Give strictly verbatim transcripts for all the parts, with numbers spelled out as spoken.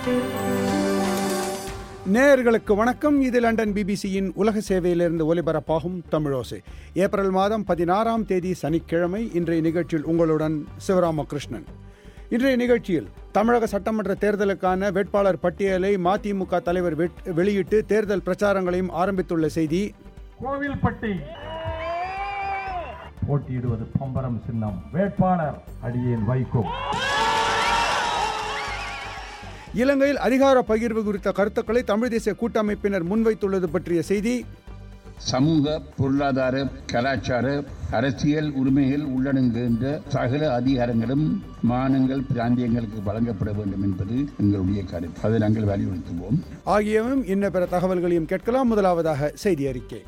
நேயர்களுக்கு வணக்கம். இது லண்டன் பிபிசியின் உலக சேவையிலிருந்து ஒலிபரப்பாகும் தமிழோசை. ஏப்ரல் மாதம் பதினாறாம் தேதி சனிக்கிழமை. இன்றைய நிகழ்ச்சியில் உங்களுடன் சிவராமகிருஷ்ணன். இன்றைய நிகழ்ச்சியில் தமிழக சட்டமன்ற தேர்தலுக்கான வேட்பாளர் பட்டியலை மதிமுக தலைவர் வெளியிட்டு தேர்தல் பிரச்சாரங்களையும் ஆரம்பித்துள்ள செய்தி. கோவில்பட்டி போட்டியிடுவது பம்பரம் சின்னம். வேட்பாளர் அடியேன் வைகோ. இலங்கையில் அதிகார பகிர்வு குறித்த கருத்துக்களை தமிழ் தேசிய கூட்டமைப்பினர் முன்வைத்துள்ளது பற்றிய செய்தி. சமூக, பொருளாதார, கலாச்சார, அரசியல் உரிமைகள் உள்ளடங்குகின்ற சகல அதிகாரங்களும் மாநிலங்கள், பிராந்தியங்களுக்கு வழங்கப்பட வேண்டும் என்பது எங்களுடைய கருத்து. அதை நாங்கள் வலியுறுத்துவோம். ஆகியவையும் இன்ன பிற தகவல்களையும் கேட்கலாம். முதலாவதாக செய்தி அறிக்கை.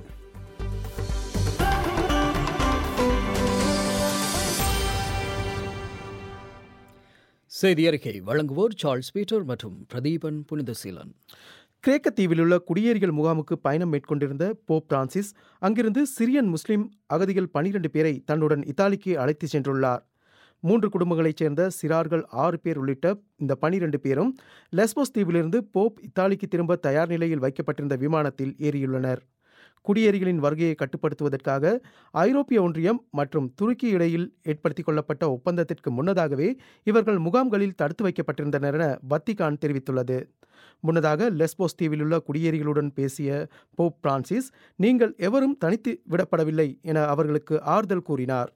செய்தி அறிக்கை வழங்குவோர் சார்ல்ஸ் பீட்டர் மற்றும் பிரதீபன் புனிதசீலன். கிரேக்க தீவிலுள்ள குடியேறிகள் முகாமுக்கு பயணம் மேற்கொண்டிருந்த போப் பிரான்சிஸ் அங்கிருந்து சிரியன் முஸ்லிம் அகதிகள் பனிரெண்டு பேரை தன்னுடன் இத்தாலிக்கு அழைத்து சென்றுள்ளார். மூன்று குடும்பங்களைச் சேர்ந்த சிறார்கள் ஆறு பேர் உள்ளிட்ட இந்த பனிரெண்டு பேரும் லெஸ்போஸ் தீவிலிருந்து போப் இத்தாலிக்கு திரும்ப தயார் நிலையில் வைக்கப்பட்டிருந்த விமானத்தில் ஏறியுள்ளனர். குடியேறிகளின் வருகையை கட்டுப்படுத்துவதற்காக ஐரோப்பிய ஒன்றியம் மற்றும் துருக்கி இடையில் ஏற்படுத்திக் கொள்ளப்பட்ட ஒப்பந்தத்திற்கு முன்னதாகவே இவர்கள் முகாம்களில் தடுத்து வைக்கப்பட்டிருந்தனர் என வத்திகான் தெரிவித்துள்ளது. முன்னதாக லெஸ்போஸ் தீவிலுள்ள குடியேறிகளுடன் பேசிய போப் பிரான்சிஸ், நீங்கள் எவரும் தனித்து விடப்படவில்லை என அவர்களுக்கு ஆறுதல் கூறினார்.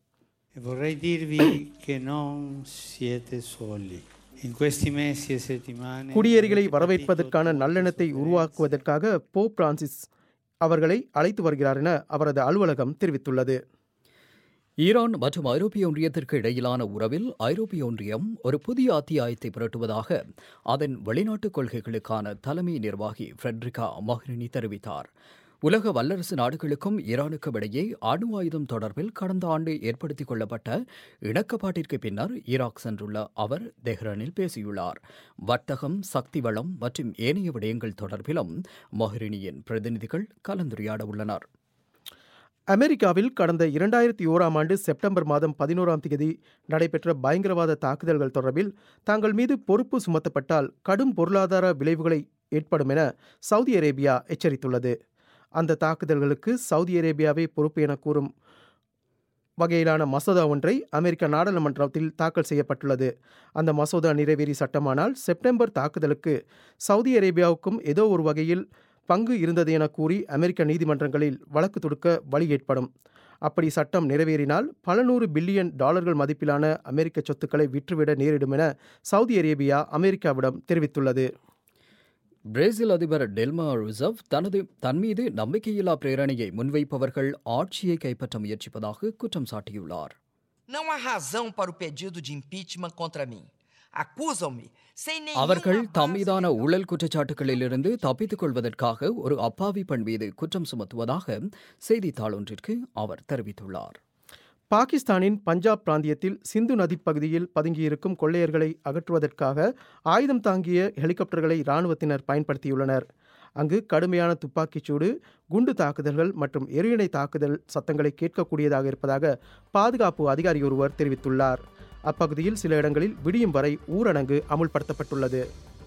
குடியேறிகளை வரவேற்பதற்கான நல்லெண்ணத்தை உருவாக்குவதற்காக போப் பிரான்சிஸ் அவர்களை அழைத்து வருகிறார் என அவரது அலுவலகம் தெரிவித்துள்ளது. ஈரான் மற்றும் ஐரோப்பிய ஒன்றியத்திற்கு இடையிலான உறவில் ஐரோப்பிய ஒன்றியம் ஒரு புதிய அத்தியாயத்தை புரட்டுவதாக அதன் வெளிநாட்டுக் கொள்கைகளுக்கான தலைமை நிர்வாகி ஃபிரெட்ரிகா மொகரினி தெரிவித்தார். உலக வல்லரசு நாடுகளுக்கும் ஈரானுக்கும் இடையே அணு ஆயுதம் தொடர்பில் கடந்த ஆண்டு ஏற்படுத்திக் கொள்ளப்பட்ட இணக்கப்பாட்டிற்கு பின்னர் ஈராக் சென்றுள்ள அவர் தெஹ்ரானில் பேசியுள்ளார். வர்த்தகம், சக்தி வளம் மற்றும் ஏனைய விடயங்கள் தொடர்பிலும் மொஹரினியின் பிரதிநிதிகள் கலந்துரையாட உள்ளனர். அமெரிக்காவில் கடந்த இரண்டாயிரத்தி ஓராம் ஆண்டு செப்டம்பர் மாதம் பதினோராம் தேதி நடைபெற்ற பயங்கரவாத தாக்குதல்கள் தொடர்பில் தங்கள் மீது பொறுப்பு சுமத்தப்பட்டால் கடும் பொருளாதார விளைவுகளை ஏற்படும் என சவுதி அரேபியா எச்சரித்துள்ளது. அந்த தாக்குதல்களுக்கு சவுதி அரேபியாவே பொறுப்பு என கூறும் வகையிலான மசோதா ஒன்றை அமெரிக்க நாடாளுமன்றத்தில் தாக்கல் செய்யப்பட்டுள்ளது. அந்த மசோதா நிறைவேறி சட்டமானால் செப்டம்பர் தாக்குதலுக்கு சவுதி அரேபியாவுக்கும் ஏதோ ஒரு வகையில் பங்கு இருந்தது என கூறி அமெரிக்க நீதிமன்றங்களில் வழக்கு தொடுக்க வழி ஏற்படும். அப்படி சட்டம் நிறைவேறினால் பல நூறு பில்லியன் டாலர்கள் மதிப்பிலான அமெரிக்க சொத்துக்களை விற்றுவிட நேரிடும் என சவுதி அரேபியா அமெரிக்காவிடம் தெரிவித்துள்ளது. பிரேசில் அதிபர் டெல்மா ரூசெஃப் தனது தன்மீது நம்பிக்கையில்லா பிரேரணையை முன்வைப்பவர்கள் ஆட்சியை கைப்பற்ற முயற்சிப்பதாக குற்றம் சாட்டியுள்ளார். அவர்கள் தம்மீதான ஊழல் குற்றச்சாட்டுகளிலிருந்து தப்பித்துக் கொள்வதற்காக ஒரு அப்பாவி பெண் மீது குற்றம் சுமத்துவதாக செய்தித்தாள் ஒன்றிற்கு அவர் தெரிவித்துள்ளார். பாகிஸ்தானின் பஞ்சாப் பிராந்தியத்தில் சிந்து நதி பகுதியில் பதுங்கியிருக்கும் கொள்ளையர்களை அகற்றுவதற்காக ஆயுதம் தாங்கிய ஹெலிகாப்டர்களை இராணுவத்தினர் பயன்படுத்தியுள்ளனர். அங்கு கடுமையான துப்பாக்கிச்சூடு, குண்டு தாக்குதல்கள் மற்றும் எரிஎண்ணெய் தாக்குதல் சத்தங்களை கேட்கக்கூடியதாக இருப்பதாக பாதுகாப்பு அதிகாரி ஒருவர் தெரிவித்துள்ளார். அப்பகுதியில் சில இடங்களில் விடியும் வரை ஊரடங்கு அமுல்படுத்தப்பட்டுள்ளது.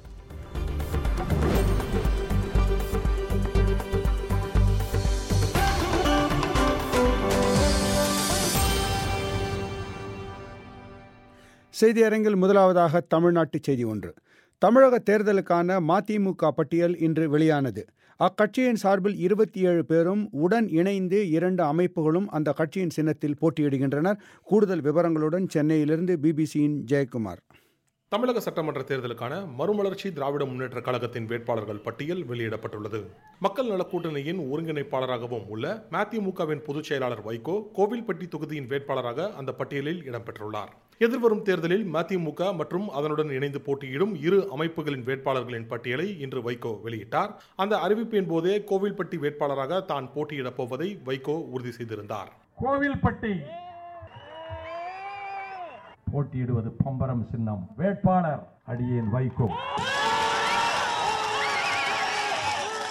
செய்தி அரங்கில் முதலாவதாக தமிழ்நாட்டு செய்தி ஒன்று. தமிழக தேர்தலுக்கான மதிமுக பட்டியல் இன்று வெளியானது. அக்கட்சியின் சார்பில் இருபத்தி ஏழு பேரும் உடன் இணைந்து இரண்டு அமைப்புகளும் அந்த கட்சியின் சின்னத்தில் போட்டியிடுகின்றனர். கூடுதல் விவரங்களுடன் சென்னையிலிருந்து பிபிசியின் ஜெயக்குமார். தமிழக சட்டமன்ற தேர்தலுக்கான மறுமலர்ச்சி திராவிட முன்னேற்ற கழகத்தின் வேட்பாளர்கள் பட்டியல் வெளியிடப்பட்டுள்ளது. மக்கள் நல கூட்டணியின் ஒருங்கிணைப்பாளராகவும் உள்ள மதிமுகவின் பொதுச் செயலாளர் வைகோ கோவில்பட்டி தொகுதியின் வேட்பாளராக அந்த பட்டியலில் இடம்பெற்றுள்ளார். எதிர்வரும் தேர்தலில் மதிமுக மற்றும் அதனுடன் இணைந்து போட்டியிடும் இரு அமைப்புகளின் வேட்பாளர்களின் பட்டியலை இன்று வைகோ வெளியிட்டார். அந்த அறிவிப்பின் போதே கோவில்பட்டி வேட்பாளராக தான் போட்டியிடப் போவதை வைகோ உறுதி செய்திருந்தார். கோவில்பட்டி போட்டியிடுவது பம்பரம் சின்னம். வேட்பாளர் அடியேன் வைகோ.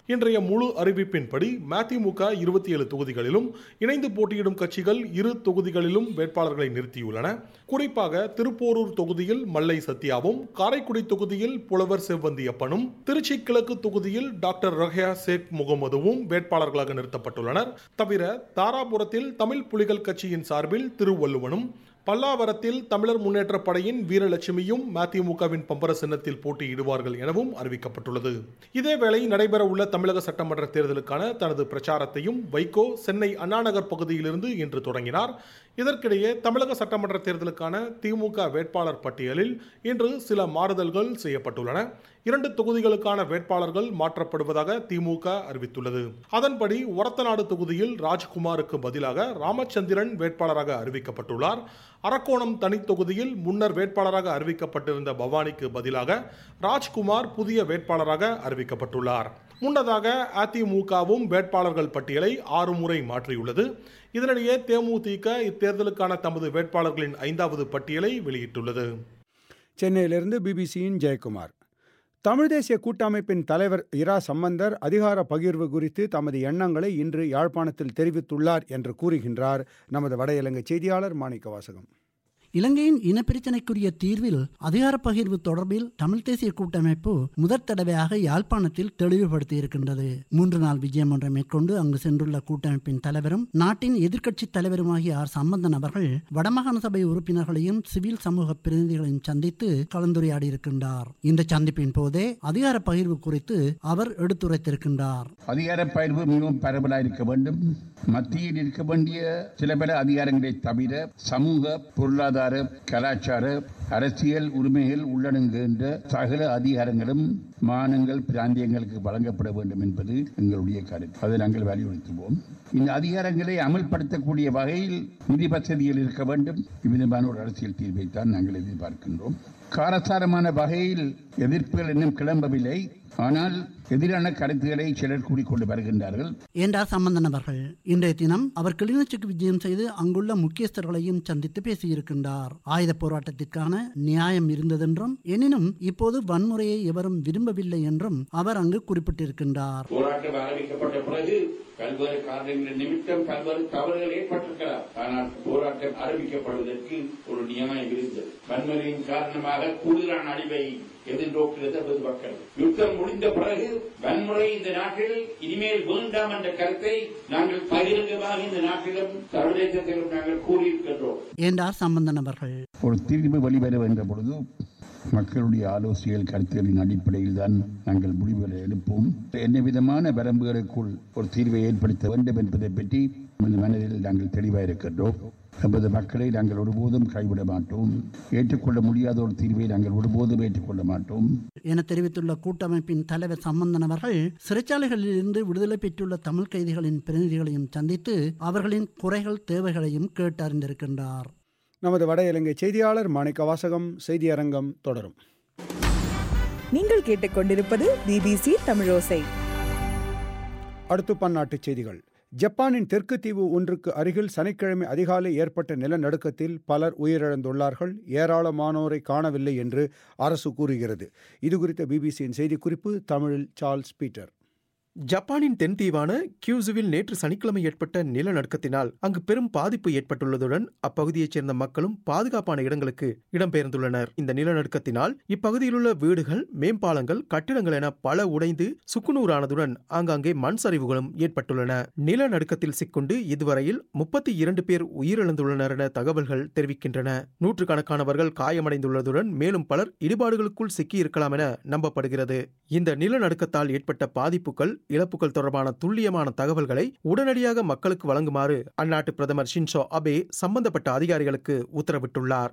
இன்றைய முழு அறிவிப்பின்படி மதிமுக இருபத்தி ஏழு தொகுதிகளிலும் இணைந்து போட்டியிடும் கட்சிகள் இரு தொகுதிகளிலும் வேட்பாளர்களை நிறுத்தியுள்ளன. குறிப்பாக திருப்போரூர் தொகுதியில் மல்லை சத்யாவும், காரைக்குடி தொகுதியில் புலவர் செவ்வந்தியப்பனும், திருச்சி கிழக்கு தொகுதியில் டாக்டர் ரஹ்யா ஷேக் முகமதுவும் வேட்பாளர்களாக நிறுத்தப்பட்டுள்ளனர். தவிர தாராபுரத்தில் தமிழ் புலிகள் கட்சியின் சார்பில் திருவள்ளுவனும், பல்லாவரத்தில் தமிழர் முன்னேற்ற படையின் வீரலட்சுமியும் மதிமுகவின் பம்பர சின்னத்தில் போட்டியிடுவார்கள் எனவும் அறிவிக்கப்பட்டுள்ளது. இதேவேளை நடைபெறவுள்ள தமிழக சட்டமன்ற தேர்தலுக்கான தனது பிரச்சாரத்தையும் வைகோ சென்னை அண்ணாநகர் பகுதியிலிருந்து இன்று தொடங்கினார். இதற்கிடையே தமிழக சட்டமன்ற தேர்தலுக்கான திமுக வேட்பாளர் பட்டியலில் இன்று சில மாறுதல்கள் செய்யப்பட்டுள்ளன. இரண்டு தொகுதிகளுக்கான வேட்பாளர்கள் மாற்றப்படுவதாக திமுக அறிவித்துள்ளது. அதன்படி ஒரத்தநாடு தொகுதியில் ராஜ்குமாருக்கு பதிலாக ராமச்சந்திரன் வேட்பாளராக அறிவிக்கப்பட்டுள்ளார். அரக்கோணம் தனி தொகுதியில் முன்னர் வேட்பாளராக அறிவிக்கப்பட்டிருந்த பவானிக்கு பதிலாக ராஜ்குமார் புதிய வேட்பாளராக அறிவிக்கப்பட்டுள்ளார். முன்னதாக அதிமுகவும் வேட்பாளர்கள் பட்டியலை ஆறு முறை மாற்றியுள்ளது. இதனிடையே தேமுதிக இத்தேர்தலுக்கான தமது வேட்பாளர்களின் ஐந்தாவது பட்டியலை வெளியிட்டுள்ளது. சென்னையிலிருந்து பிபிசியின் ஜெயக்குமார். தமிழ் தேசிய கூட்டமைப்பின் தலைவர் இரா சம்பந்தர் அதிகார பகிர்வு குறித்து தமது எண்ணங்களை இன்று யாழ்ப்பாணத்தில் தெரிவித்துள்ளார் என்று கூறுகின்றார் நமது வட இலங்கை செய்தியாளர் மாணிக்க வாசகம். இலங்கையின் இனப்பிரச்சினைக்குரிய தீர்வில் அதிகார பகிர்வு தொடர்பில் தமிழ் தேசிய கூட்டமைப்பு முதற் தடவையாக யாழ்ப்பாணத்தில் தெளிவுபடுத்தியிருக்கின்றது. மூன்று நாள் விஜயம் ஒன்றை மேற்கொண்டு அங்கு சென்றுள்ள கூட்டமைப்பின் தலைவரும் நாட்டின் எதிர்க்கட்சித் தலைவருமாகிய ஆர் சம்பந்தன் அவர்கள் வடமாகாண சபை உறுப்பினர்களையும் சிவில் சமூக பிரதிநிதிகளையும் சந்தித்து கலந்துரையாடியிருக்கின்றார். இந்த சந்திப்பின் போதே அதிகார பகிர்வு குறித்து அவர் எடுத்துரைத்திருக்கின்றார். அதிகார பகிர்வு மிகவும் பரவலாக இருக்க வேண்டும். மத்தியில் இருக்க வேண்டிய சில பல அதிகாரங்களை தவிர சமூக, பொருளாதார, கலாச்சார, அரசியல் உரிமைகள் உள்ளடங்குகின்ற சகல அதிகாரங்களும் மாநிலங்கள், பிராந்தியங்களுக்கு வழங்கப்பட வேண்டும் என்பது எங்களுடைய கருத்து. அதை நாங்கள் வலியுறுத்துவோம். இந்த அதிகாரங்களை அமல்படுத்தக்கூடிய வகையில் நிதி வசதிகள் இருக்க வேண்டும். இவ்விதமான ஒரு அரசியல் தீர்வைத்தான் நாங்கள் எதிர்பார்க்கின்றோம். காரசாரமான வகையில் எதிர்ப்புகள் இன்னும் கிளம்பவில்லை. ஆனால் எதிரான கருத்துக்களை சிலர் கூறிக்கொண்டு வருகின்றார்கள் என்றார் சம்பந்தன் அவர்கள். இன்றைய தினம் அவர் கிளிநொச்சிக்கு விஜயம் செய்து அங்குள்ள முக்கியஸ்தர்களையும் சந்தித்து பேசியிருக்கின்றார். ஆயுத போராட்டத்திற்கான நியாயம் இருந்ததென்றும் எனினும் இப்போது வன்முறையை எவரும் விரும்பவில்லை என்றும் அவர் அங்கு குறிப்பிட்டிருக்கின்றார். போராட்டம் ஆரம்பிக்கப்பட்ட பிறகு பல்வேறு காரணங்கள் நிமித்தம் பல்வேறு தவறுகள் ஏற்பட்டிருக்கலாம். ஆனால் போராட்டம் ஆரம்பிக்கப்படுவதற்கு ஒரு நியாயம் இருந்தது. வன்முறையின் காரணமாக கூடுதலான அழிவை எதிர்நோக்கிறது மக்கள். யுத்தம் முடிந்த பிறகு வன்முறை இந்த நாட்டில் இனிமேல் வேண்டாம் என்ற கருத்தை நாங்கள் பகிரங்கமாக இந்த நாட்டிலும் சர்வதேசத்திலும் நாங்கள் கூறியிருக்கின்றோம் என்றார் சம்பந்தன் அவர்கள். ஒரு தீர்வு வெளிவர என்ற பொழுது மக்களுடைய ஆலோசனைகள், கருத்துகளின் அடிப்படையில் தான் நாங்கள் முடிவுகளை எடுப்போம். என்ன விதமான வரம்புகளுக்குள் ஒரு தீர்வை ஏற்படுத்த வேண்டும் என்பதை பற்றி மனதில் நாங்கள் தெளிவாக இருக்கின்றோம். நமது மக்களை நாங்கள் ஒருபோதும் கைவிட மாட்டோம். ஏற்றுக்கொள்ள முடியாத ஒரு தீர்வை நாங்கள் ஒருபோதும் ஏற்றுக்கொள்ள மாட்டோம் என தெரிவித்துள்ள கூட்டமைப்பின் தலைவர் சம்பந்தன் அவர்கள் சிறைச்சாலைகளில் இருந்து விடுதலை பெற்றுள்ள தமிழ் கைதிகளின் பிரதிநிதிகளையும் சந்தித்து அவர்களின் குறைகள், தேவைகளையும் கேட்டறிந்திருக்கின்றார். நமது வட இலங்கை செய்தியாளர் மாணிக்க வாசகம். செய்தி அரங்கம் தொடரும். நீங்கள் கேட்டுக்கொண்டிருப்பது பிபிசி தமிழோசை. அடுத்து பன்னாட்டுச் செய்திகள். ஜப்பானின் தெற்கு தீவு ஒன்றுக்கு அருகில் சனிக்கிழமை அதிகாலை ஏற்பட்ட நிலநடுக்கத்தில் பலர் உயிரிழந்துள்ளார்கள். ஏராளமானோரை காணவில்லை என்று அரசு கூறுகிறது. இதுகுறித்த பிபிசியின் செய்திக்குறிப்பு தமிழில் சார்ல்ஸ் பீட்டர். ஜப்பானின் தென் தீவான கியூசுவில் நேற்று சனிக்கிழமை ஏற்பட்ட நிலநடுக்கத்தினால் அங்கு பெரும் பாதிப்பு ஏற்பட்டுள்ளதுடன் அப்பகுதியைச் சேர்ந்த மக்களும் பாதுகாப்பான இடங்களுக்கு இடம்பெயர்ந்துள்ளனர். இந்த நிலநடுக்கத்தினால் இப்பகுதியிலுள்ள வீடுகள், மேம்பாலங்கள், கட்டிடங்கள் என பல உடைந்து சுக்குநூறானதுடன் ஆங்காங்கே மண் சரிவுகளும் ஏற்பட்டுள்ளன. நிலநடுக்கத்தில் சிக்குண்டு இதுவரையில் முப்பத்தி இரண்டு பேர் உயிரிழந்துள்ளனர் என தகவல்கள் தெரிவிக்கின்றன. நூற்றுக்கணக்கானவர்கள் காயமடைந்துள்ளதுடன் மேலும் பலர் இடிபாடுகளுக்குள் சிக்கியிருக்கலாம் என நம்பப்படுகிறது. இந்த நிலநடுக்கத்தால் ஏற்பட்ட பாதிப்புகள், இழப்புகள் தொடர்பான துல்லியமான தகவல்களை உடனடியாக மக்களுக்கு வழங்குமாறு அந்நாட்டு பிரதமர் ஷின்சோ அபே சம்பந்தப்பட்ட அதிகாரிகளுக்கு உத்தரவிட்டுள்ளார்.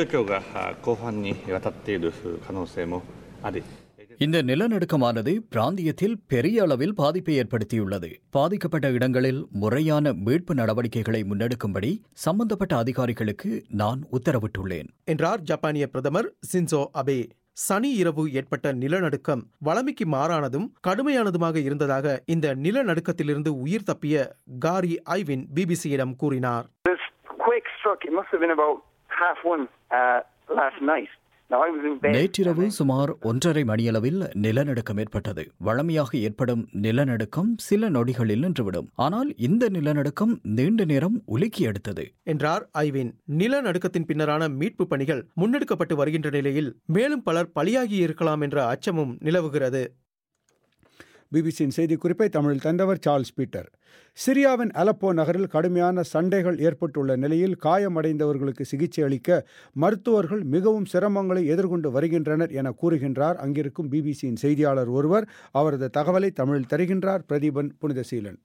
இந்த நிலநடுக்கமானது பிராந்தியத்தில் பெரிய அளவில் பாதிப்பை ஏற்படுத்தியுள்ளது. பாதிக்கப்பட்ட இடங்களில் முறையான மீட்பு நடவடிக்கைகளை முன்னெடுக்கும்படி சம்பந்தப்பட்ட அதிகாரிகளுக்கு நான் உத்தரவிட்டுள்ளேன் என்றார் ஜப்பானிய பிரதமர் ஷின்சோ அபே. சனி இரவு ஏற்பட்ட நிலநடுக்கம் வளமைக்கு மாறானதும் கடுமையானதுமாக இருந்ததாக இந்த நிலநடுக்கத்திலிருந்து உயிர் தப்பிய காரி ஐவின் பிபிசியிடம் கூறினார். This quake struck, it must have been about half one uh, last night. நேற்றிரவு சுமார் ஒன்றரை மணியளவில் நிலநடுக்கம் ஏற்பட்டது. வழமையாக ஏற்படும் நிலநடுக்கம் சில நொடிகளில் நின்றுவிடும். ஆனால் இந்த நிலநடுக்கம் நீண்ட நேரம் உலுக்கி எடுத்தது என்றார் ஐவின். நிலநடுக்கத்தின் பின்னரான மீட்பு பணிகள் முன்னெடுக்கப்பட்டு வருகின்ற நிலையில் மேலும் பலர் பலியாகி இருக்கலாம் என்ற அச்சமும் நிலவுகிறது. பிபிசியின் செய்திக்குறிப்பை தமிழில் தந்தவர் சார்ல்ஸ் பீட்டர். சிரியாவின் அலப்போ நகரில் கடுமையான சண்டைகள் ஏற்பட்டுள்ள நிலையில் காயமடைந்தவர்களுக்கு சிகிச்சை அளிக்க மருத்துவர்கள் மிகவும் சிரமங்களை எதிர்கொண்டு வருகின்றனர் என கூறுகின்றார் அங்கிருக்கும் பிபிசியின் செய்தியாளர் ஒருவர். அவரது தகவலை தமிழில் தருகின்றார் பிரதீபன் புனிதசீலன்.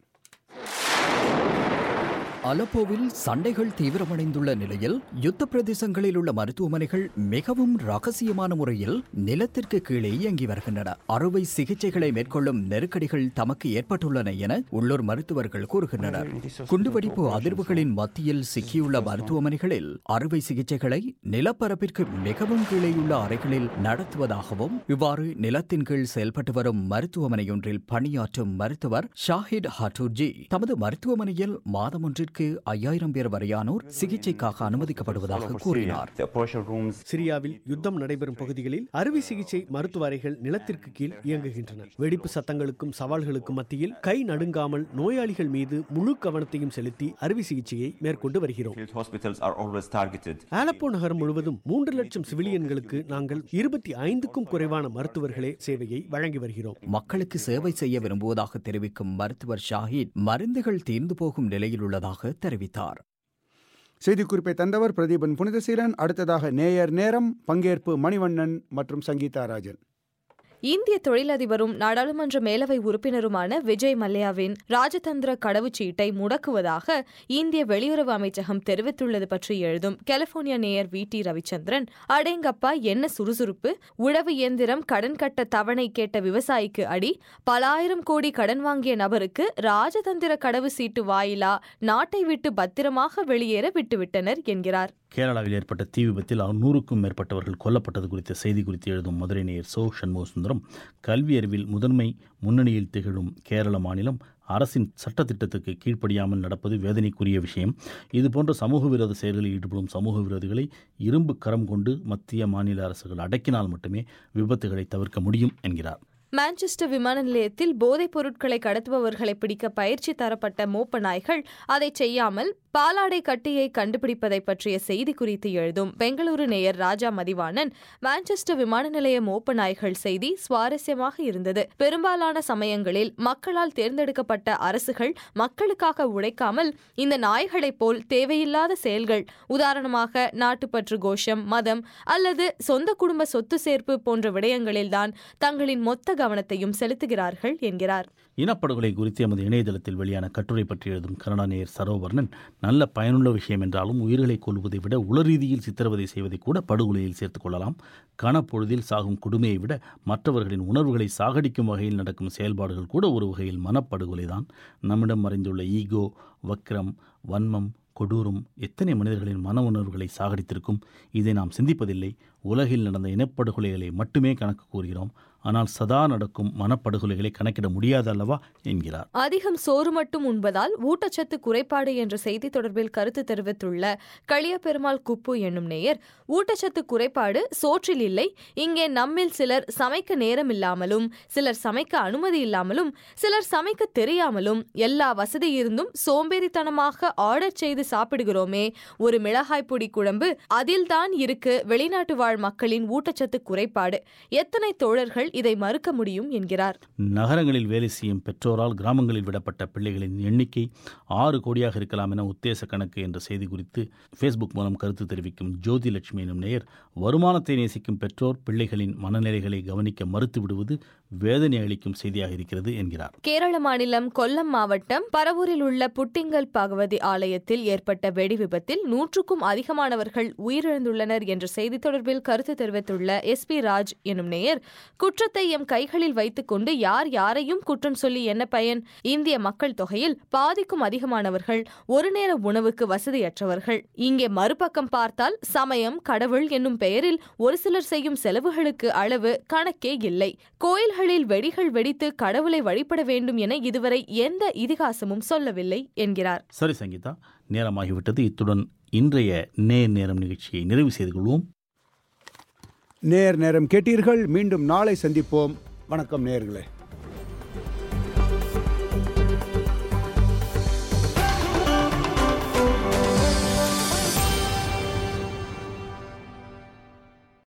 அலப்போவில் சண்டைகள் தீவிரமடைந்துள்ள நிலையில் யுத்த பிரதேசங்களில் உள்ள மருத்துவமனைகள் மிகவும் ரகசியமான முறையில் நிலத்திற்கு கீழே இயங்கி வருகின்றன. அறுவை சிகிச்சைகளை மேற்கொள்ளும் நெருக்கடிகள் தமக்கு ஏற்பட்டுள்ளன என உள்ளூர் மருத்துவர்கள் கூறுகின்றனர். குண்டுவெடிப்பு அதிர்வுகளின் மத்தியில் சிக்கியுள்ள மருத்துவமனைகளில் அறுவை சிகிச்சைகளை நிலப்பரப்பிற்கு மிகவும் கீழேயுள்ள அறைகளில் நடத்துவதாகவும், இவ்வாறு நிலத்தின் கீழ் செயல்பட்டு வரும் மருத்துவமனையொன்றில் பணியாற்றும் மருத்துவர் ஷாஹித் ஹட்டூர்ஜி தமது மருத்துவமனையில் மாதம் ஒன்றிற்கு ஐயாயிரம் பேர் வரையானோர் சிகிச்சைக்காக அனுமதிக்கப்படுவதாக கூறினார். சிரியாவில் யுத்தம் நடைபெறும் பகுதிகளில் அறுவை சிகிச்சை மருத்துவ அறைகள் நிலத்திற்கு கீழ் இயங்குகின்றன. வெடிப்பு சத்தங்களுக்கும் சவால்களுக்கும் மத்தியில் கை நடுங்காமல் நோயாளிகள் மீது முழு கவனத்தையும் செலுத்தி அறுவை சிகிச்சையை மேற்கொண்டு வருகிறோம். ஆலப்போ நகரம் முழுவதும் மூன்று லட்சம் சிவிலியன்களுக்கு நாங்கள் இருபத்தி ஐந்துக்கும் குறைவான மருத்துவர்களே சேவையை வழங்கி வருகிறோம். மக்களுக்கு சேவை செய்ய விரும்புவதாக தெரிவிக்கும் மருத்துவர் ஷாஹித் மருந்துகள் தீர்ந்து போகும் நிலையில் உள்ளதாக தெரிவித்தார். செய்திக்குறிப்பை தந்தவர் பிரதீபன் புனிதசீலன். அடுத்ததாக நேயர் நேரம். பங்கேற்பு மணிவண்ணன் மற்றும் சங்கீதா ராஜன். இந்திய தொழிலதிபரும் நாடாளுமன்ற மேலவை உறுப்பினருமான விஜய் மல்லையாவின் ராஜதந்திர கடவுச்சீட்டை முடக்குவதாக இந்திய வெளியுறவு அமைச்சகம் தெரிவித்துள்ளது பற்றி எழுதும் கலிபோர்னியா நேயர் வி டி ரவிச்சந்திரன், அடேங்கப்பா என்ன சுறுசுறுப்பு! உழவு இயந்திரம் கடன் கட்ட தவணை கேட்ட விவசாயிக்கு அடி, பல ஆயிரம் கோடி கடன் வாங்கிய நபருக்கு ராஜதந்திர கடவு சீட்டு வாயிலா நாட்டை விட்டு பத்திரமாக வெளியேற விட்டுவிட்டனர் என்கிறார். கேரளாவில் ஏற்பட்ட தீ விபத்தில் நூறுக்கும் மேற்பட்டவர்கள் கொல்லப்பட்டது குறித்த செய்தி குறித்து எழுதும் மதுரை நேயர் சோ சண்முக சுந்தரம், கல்வி அறிவில் முதன்மை முன்னணியில் திகழும் கேரள மாநிலம் அரசின் சட்டத்திட்டத்துக்கு கீழ்ப்படியாமல் நடப்பது வேதனைக்குரிய விஷயம். இதுபோன்ற சமூக விரோத செயல்களில் ஈடுபடும் சமூக விரோதிகளை இரும்பு கரம் கொண்டு மத்திய மாநில அரசுகள் அடக்கினால் மட்டுமே விபத்துகளை தவிர்க்க முடியும் என்கிறார். மான்செஸ்டர் விமான நிலையத்தில் போதைப் பொருட்களை கடத்துபவர்களை பிடிக்க பயிற்சி தரப்பட்ட மோப்ப நாய்கள் அதை செய்யாமல் பாலாடை கட்டியை கண்டுபிடிப்பதை பற்றிய செய்தி குறித்து எழுதும் பெங்களூரு நேயர் ராஜா மதிவாணன், மான்செஸ்டர் விமான நிலைய மோப்ப நாய்கள் செய்தி சுவாரஸ்யமாக இருந்தது. பெரும்பாலான சமயங்களில் மக்களால் தேர்ந்தெடுக்கப்பட்ட அரசுகள் மக்களுக்காக உழைக்காமல் இந்த நாய்களைப் போல் தேவையில்லாத செயல்கள், உதாரணமாக நாட்டுப்பற்று கோஷம், மதம் அல்லது சொந்த குடும்ப சொத்து சேர்ப்பு போன்ற விடயங்களில்தான் தங்களின் மொத்த கவனத்தையும் செலுத்துகிறார்கள் என்கிறார். இனப்படுகொலை குறித்து எமது இணையதளத்தில் வெளியான கட்டுரை பற்றி எழுதும் கனடா நேயர் சரோவர்ணன், நல்ல பயனுள்ள விஷயம் என்றாலும் உயிர்களை கொள்வதை விட உளரீதியில் சித்திரவதை செய்வதை கூட படுகொலையில் சேர்த்துக் கொள்ளலாம். கனப்பொழுதில் சாகும் கொடுமையை விட மற்றவர்களின் உணர்வுகளை சாகடிக்கும் வகையில் நடக்கும் செயல்பாடுகள் கூட ஒரு வகையில் மனப்படுகொலைதான். நம்மிடம் மறைந்துள்ள ஈகோ, வக்ரம், வன்மம், கொடூரம் எத்தனை மனிதர்களின் மன உணர்வுகளை சாகடித்திருக்கும். இதை நாம் சிந்திப்பதில்லை. உலகில் நடந்த இனப்படுகொலைகளை மட்டுமே கணக்கு கூறுகிறோம். ஆனால் சதா நடக்கும் மனப்படுகொலைகளை கணக்கிட முடியாது அல்லவா என்கிறார். அதிகம் சோறு மட்டும் உண்பதால் ஊட்டச்சத்து குறைபாடு என்ற செய்தி தொடர்பில் கருத்து தெரிவித்துள்ள களியபெருமாள் குப்பு என்னும் நேயர், ஊட்டச்சத்து குறைபாடு சோற்றில் இல்லை. இங்கே நம்மில் சிலர் சமைக்க நேரம் இல்லாமலும், சிலர் சமைக்க அனுமதி இல்லாமலும், சிலர் சமைக்க தெரியாமலும், எல்லா வசதி இருந்தும் சோம்பேறித்தனமாக ஆர்டர் செய்து சாப்பிடுகிறோமே. ஒரு மிளகாய் பொடி குழம்பு, அதில்தான் இருக்கு வெளிநாட்டு வாழ் மக்களின் ஊட்டச்சத்து குறைபாடு. எத்தனை தோழர்கள் இதை மறுக்க முடியும் என்கிறார். நகரங்களில் வேலை செய்யும் பெற்றோரால் கிராமங்களில் விடப்பட்ட பிள்ளைகளின் எண்ணிக்கை ஆறு கோடியாக இருக்கலாம் என உத்தேச கணக்கு என்ற செய்தி குறித்து ஃபேஸ்புக் மூலம் கருத்து தெரிவிக்கும் ஜோதி லட்சுமி எனும் நேயர், வருமானத்தை நேசிக்கும் பெற்றோர் பிள்ளைகளின் மனநிலைகளை கவனிக்க மறுத்து விடுவது வேதனை அளிக்கும் செய்தியாக இருக்கிறது என்கிறார். கேரள மாநிலம் கொல்லம் மாவட்டம் பரவூரில் உள்ள புட்டிங்கல் பகவதி ஆலயத்தில் ஏற்பட்ட வெடி விபத்தில் நூற்றுக்கும் அதிகமானவர்கள் உயிரிழந்துள்ளனர் என்ற செய்தி தொடர்பில் கருத்து தெரிவித்துள்ள எஸ் பி ராஜ் எனும் நேயர், குற்றத்தை எம் கைகளில் வைத்துக் கொண்டு யார் யாரையும் குற்றம் சொல்லி என்ன பயன்? இந்திய மக்கள் தொகையில் பாதிக்கும் அதிகமானவர்கள் ஒரு நேர உணவுக்கு வசதியற்றவர்கள். இங்கே மறுபக்கம் பார்த்தால் சமயம், கடவுள் என்னும் பெயரில் ஒரு சிலர் செய்யும் செலவுகளுக்கு அளவு கணக்கே இல்லை. கோயில்களில் வெடிகள் வெடித்து கடவுளை வழிபட வேண்டும் என இதுவரை எந்த இதிகாசமும் சொல்லவில்லை என்கிறார். சரி சங்கீதா, நேரமாகிவிட்டது. இத்துடன் இன்றைய நேர் நேரம் நிகழ்ச்சியை நிறைவு செய்து கொள்வோம். நேர் நேரம் கேட்டீர்கள். மீண்டும் நாளை சந்திப்போம். வணக்கம் நேயர்களே.